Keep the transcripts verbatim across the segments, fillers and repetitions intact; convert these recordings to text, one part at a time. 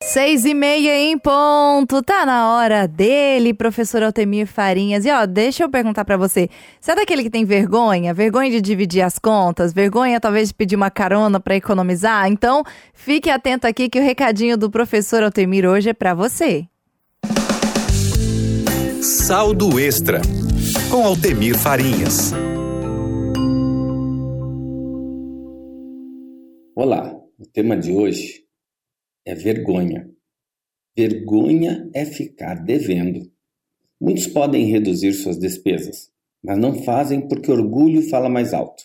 Seis e meia em ponto, tá na hora dele, professor Altemir Farinhas. E ó, deixa eu perguntar pra você, você é daquele que tem vergonha? Vergonha de dividir as contas? Vergonha talvez de pedir uma carona pra economizar? Então, fique atento aqui que o recadinho do professor Altemir hoje é pra você. Saldo Extra, com Altemir Farinhas. Olá, o tema de hoje é vergonha. Vergonha é ficar devendo. Muitos podem reduzir suas despesas, mas não fazem porque orgulho fala mais alto.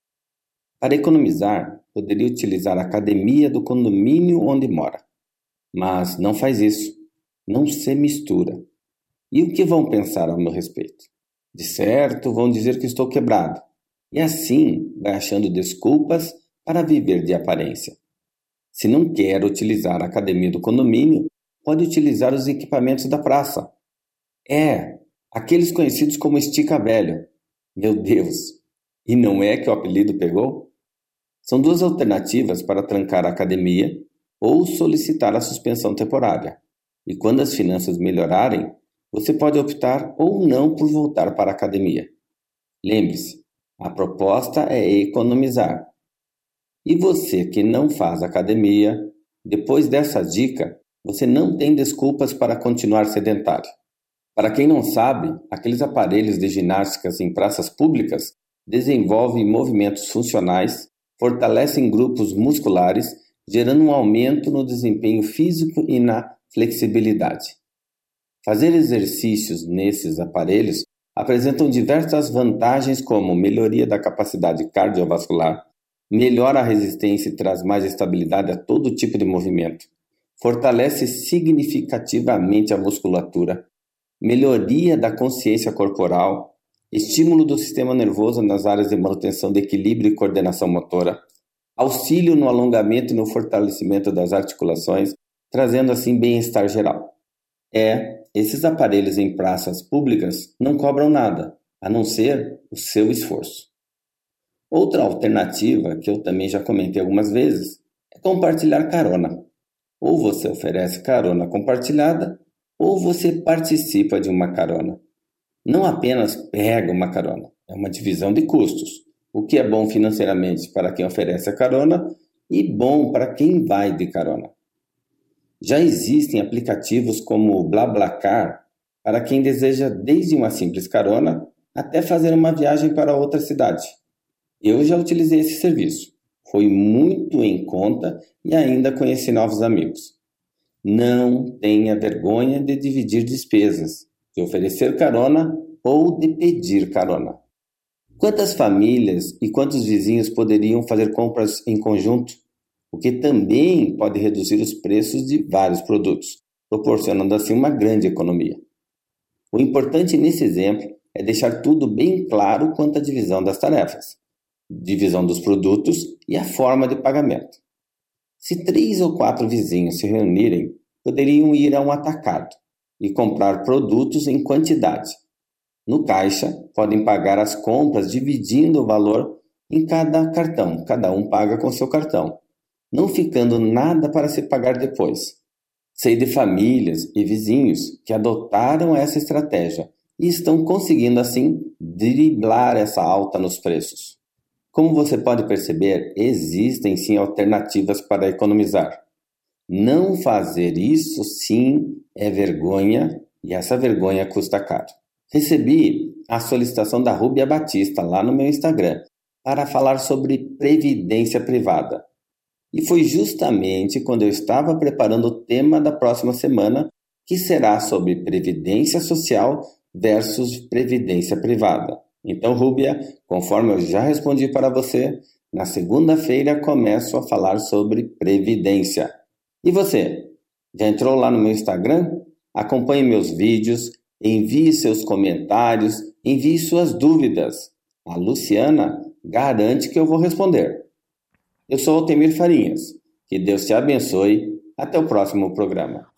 Para economizar, poderia utilizar a academia do condomínio onde mora. Mas não faz isso. Não se mistura. E o que vão pensar ao meu respeito? De certo, vão dizer que estou quebrado. E assim vai achando desculpas para viver de aparência. Se não quer utilizar a academia do condomínio, pode utilizar os equipamentos da praça. É, aqueles conhecidos como estica velho. Meu Deus! E não é que o apelido pegou? São duas alternativas para trancar a academia ou solicitar a suspensão temporária. E quando as finanças melhorarem, você pode optar ou não por voltar para a academia. Lembre-se, a proposta é economizar. E você que não faz academia, depois dessa dica, você não tem desculpas para continuar sedentário. Para quem não sabe, aqueles aparelhos de ginásticas em praças públicas desenvolvem movimentos funcionais, fortalecem grupos musculares, gerando um aumento no desempenho físico e na flexibilidade. Fazer exercícios nesses aparelhos apresentam diversas vantagens como melhoria da capacidade cardiovascular, melhora a resistência e traz mais estabilidade a todo tipo de movimento. Fortalece significativamente a musculatura. Melhoria da consciência corporal. Estímulo do sistema nervoso nas áreas de manutenção de equilíbrio e coordenação motora. Auxílio no alongamento e no fortalecimento das articulações, trazendo assim bem-estar geral. É, esses aparelhos em praças públicas não cobram nada, a não ser o seu esforço. Outra alternativa, que eu também já comentei algumas vezes, é compartilhar carona. Ou você oferece carona compartilhada, ou você participa de uma carona. Não apenas pega uma carona, é uma divisão de custos, o que é bom financeiramente para quem oferece a carona e bom para quem vai de carona. Já existem aplicativos como o BlaBlaCar para quem deseja desde uma simples carona até fazer uma viagem para outra cidade. Eu já utilizei esse serviço. Foi muito em conta e ainda conheci novos amigos. Não tenha vergonha de dividir despesas, de oferecer carona ou de pedir carona. Quantas famílias e quantos vizinhos poderiam fazer compras em conjunto? O que também pode reduzir os preços de vários produtos, proporcionando assim uma grande economia. O importante nesse exemplo é deixar tudo bem claro quanto à divisão das tarefas. Divisão dos produtos e a forma de pagamento. Se três ou quatro vizinhos se reunirem, poderiam ir a um atacado e comprar produtos em quantidade. No caixa, podem pagar as compras dividindo o valor em cada cartão. Cada um paga com seu cartão, não ficando nada para se pagar depois. Sei de famílias e vizinhos que adotaram essa estratégia e estão conseguindo assim driblar essa alta nos preços. Como você pode perceber, existem sim alternativas para economizar. Não fazer isso sim é vergonha e essa vergonha custa caro. Recebi a solicitação da Rúbia Batista lá no meu Instagram para falar sobre previdência privada. E foi justamente quando eu estava preparando o tema da próxima semana, que será sobre previdência social versus previdência privada. Então, Rúbia, conforme eu já respondi para você, na segunda-feira começo a falar sobre previdência. E você, já entrou lá no meu Instagram? Acompanhe meus vídeos, envie seus comentários, envie suas dúvidas. A Luciana garante que eu vou responder. Eu sou Altemir Farinhas. Que Deus te abençoe. Até o próximo programa.